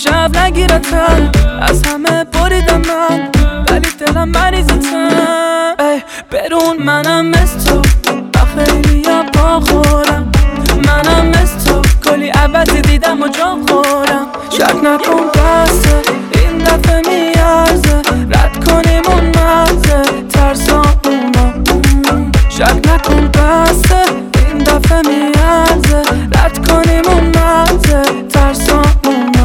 شب نگیرتم، از همه بریدم من، ولی دلم مریضتم. ای برون منم مثل تو، خیلی با خورم، منم مثل تو کلی عوضی دیدم و جا خورم. شک نکن بسته این دفعه میارزه، رد کنیم اون مرزه ترسامونو. شک نکن بسته این دفعه میارزه، رد کنیم اون مرزه ترسامونو.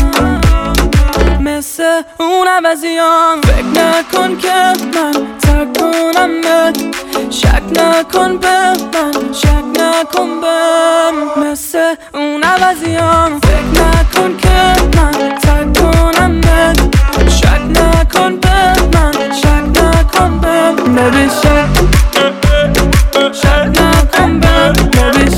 مثل اون عوضیام فکر نکن که من ترک کنمت، شک نکن به من، شک نکن بهم. مثل اون عوضیام فکر نکن که من ترک کنمت، شک نکن به من، شک نکن بهم. Baby شک نکن بهم، Baby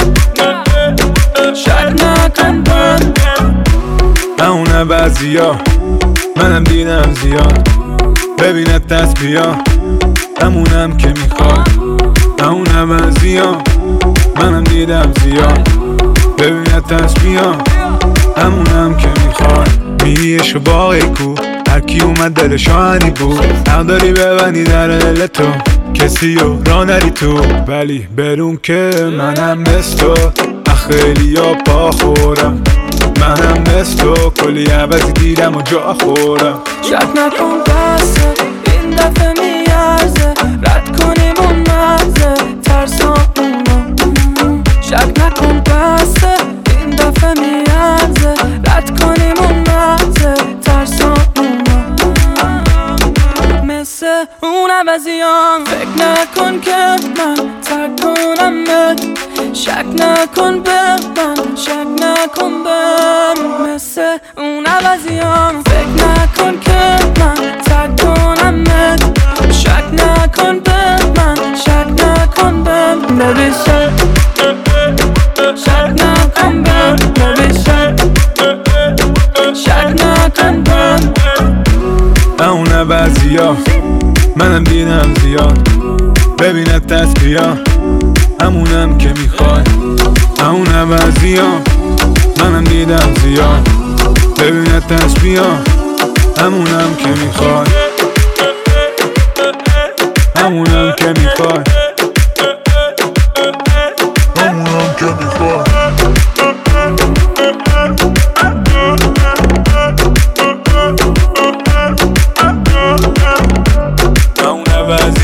شک نکن بهم. اون عوضیا منم دیدم زیاد، ببینت دست بیا همونم که میخواد. اون عوضیا منم دیدم زیاد، ببینت دست بیا همونم که میخواد. میریش و باقی کو هرکی اومد دلش آهنی بود، حق داری ببندی در دل تو کسی رو را نری تو. ولی برون که منم مثل تو خیلی ها پا خورم، منم مثل تو کلی عوضی دیدم و جا خورم. شک نکن بسته این دفعه میارزه، رد کنیم اون مرزه ترسامونو. شک نکن بسته این دفعه میارزه، رد کنیم اون مرزه ترسامونو. مثل اون عوضیام فکر نکن که من ترک کنمت، شک نکن به من، شک نکن بهم. مثل اون عوضیام فکر نکن که من ترک کنمت، شک نکن به من، شک نکن بهم. Baby شک نکن بهم، Baby شک نکن بهم. اون عوضیا منم دیدم زیاد، ببینت دست بیا همونم که میخواد. اون عوضیا منم دیدم زیاد، ببینت دست بیا همونم که میخواد، همونم که میخواد، همونم که میخواد. اون عوضی